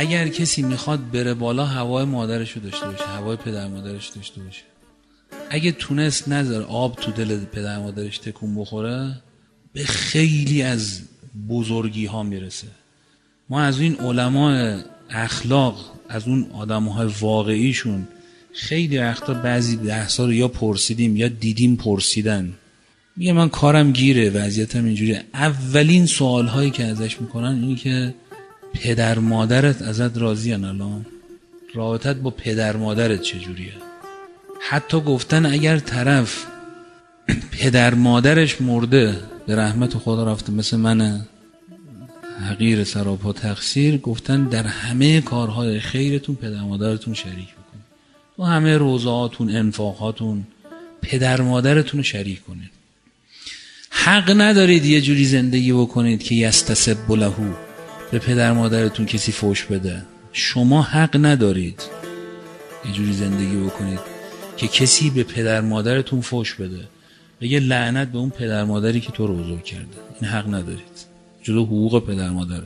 اگر کسی میخواد بره بالا هوای مادرش رو داشته باشه، هوای پدر مادرش داشته باشه. اگه تونست نذار آب تو دل پدر مادرش تکون بخوره، به خیلی از بزرگی ها میرسه. ما از این علماء اخلاق، از اون آدم‌های واقعیشون خیلی وقتا بعضی بحثا رو یا پرسیدیم یا دیدیم پرسیدن. میگه من کارم گیره، وضعیتم اینجوریه. اولین سوال‌هایی که ازش میکنن اینی که پدر مادرت ازت راضی‌ان الان؟ رابطت با پدر مادرت چجوریه؟ حتی گفتن اگر طرف پدر مادرش مرده به رحمت خدا رفته، مثل من حقیر سراپا تقصیر، گفتن در همه کارهای خیرتون پدر مادرتون شریک بکنید، تو همه روزهاتون، انفاقاتون پدر مادرتون رو شریک کنید. حق ندارید یه جوری زندگی بکنید که یستسب لهو، به پدر مادرتون کسی فوش بده. شما حق ندارید یه جوری زندگی بکنید که کسی به پدر مادرتون فوش بده، بگه لعنت به اون پدر مادری که تو رو بزرگ کرده. این حق ندارید، جزو حقوق پدر مادره.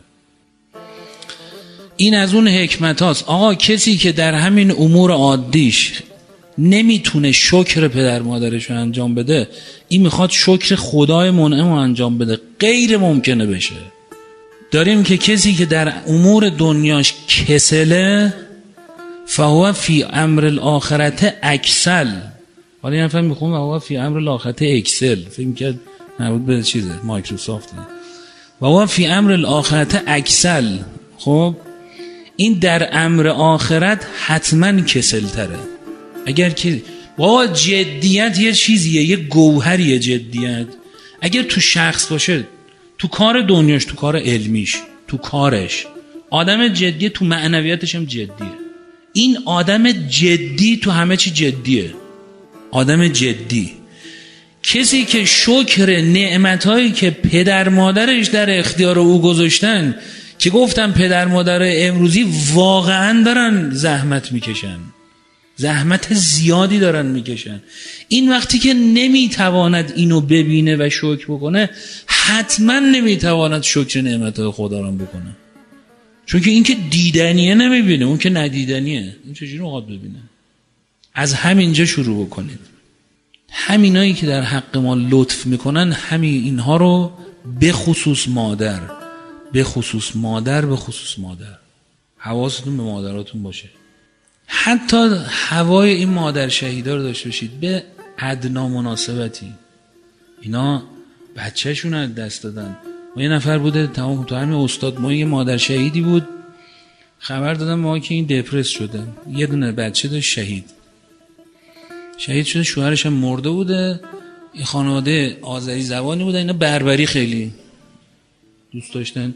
این از اون حکمت هاست. آقا کسی که در همین امور عادیش نمیتونه شکر پدر مادرش رو انجام بده، این میخواد شکر خدای منعم رو انجام بده، غیر ممکنه بشه. داریم که کسی که در امور دنیاش کسله، فهو فی امر الاخرت اکسل. حالا این نفر میخوام فهو فی امر الاخرت اکسل، فکر میکرد مربوط به چیزه مایکروسافت. فهو فی امر الاخرت اکسل. خب این در امر آخرت حتما کسل تره. اگر که با جدیت یه چیزیه، یه گوهریه جدیت. اگر تو شخص باشه، تو کار دنیاش، تو کار علمیش، تو کارش آدم جدیه، تو معنویاتش هم جدیه. این آدم جدی تو همه چی جدیه. آدم جدی کسی که شکر نعمتایی که پدر مادرش در اختیار او گذاشتن، که گفتم پدر مادر امروزی واقعا دارن زحمت میکشن، زحمت زیادی دارن میکشن. این وقتی که نمیتواند اینو ببینه و شکر بکنه، حتما نمیتواند شکر نعمتهای خدا رو بکنه. چون که این که دیدنیه نمیبینه، اون که ندیدنیه. این چجوری رو ببینه؟ از همینجا شروع بکنید. همینایی که در حق ما لطف میکنن، همین اینها رو به خصوص مادر، به خصوص مادر، به خصوص مادر، حواستون به مادراتون باشه. حتی هوای این مادر شهیدا رو داشته باشید به ادنا مناسبتی. اینا بچه‌شون از دست دادن. ما یه نفر بوده تمام تو همین استاد ما، یه مادر شهیدی بود، خبر دادن ما که این دپرس شده، یه دونه بچه داشت شهید شده، شوهرش هم مرده بوده. این خانواده آذری زبانی بوده، اینا بربری خیلی دوست داشتن.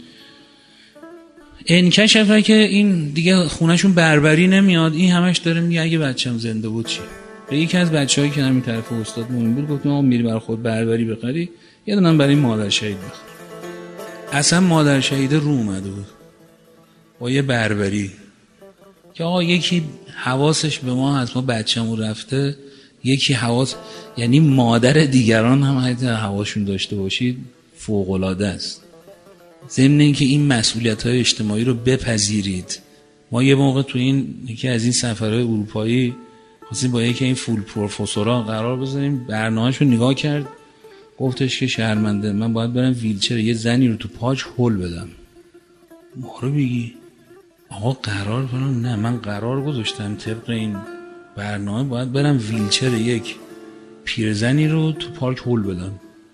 انکشفه که این دیگه خونهشون بربری نمیاد. این همش داره میگه اگه بچه‌م زنده بود چی. به یکی از بچه‌هایی که همین طرف استاد مومن بود گفتم آقا میری برای خود بربری بخری، یه دونه برای مادر شهید بخر. اصلا مادر شهیده رو اومده بود با یه بربری که آقا یکی حواسش به ما هست، ما بچه‌مون رفته، یکی حواس، یعنی مادر دیگران هم حتی حواسشون داشته باشید فوق‌العاده است. ضمن اینکه این مسئولیت‌های اجتماعی رو بپذیرید. ما یه موقع تو این یکی از این سفرهای اروپایی خواستیم با یکی این فول پروفسورها قرار بذاریم، برنامه‌شو نگاه کرد، گفتش که شرمنده من باید برم ویلچر یه زنی رو تو پاش هول بدم. ما رو بگی آقا قرار کنم؟ نه، من قرار گذاشتم طبق این برنامه باید برم ویلچر یک پیرزنی رو تو پارک هول بدم.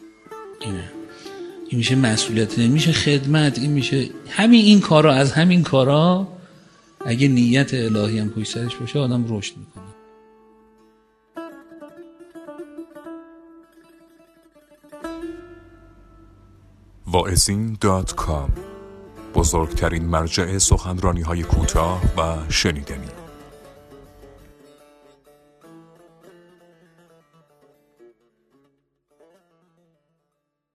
این میشه مسئولیت، میشه خدمت، این میشه همین این کارا. از همین کارا اگه نیت الهی هم پشت سرش باشه آدم رشد میکنه. واعظین.com، بزرگترین مرجع سخنرانی‌های کوتاه و شنیدنی.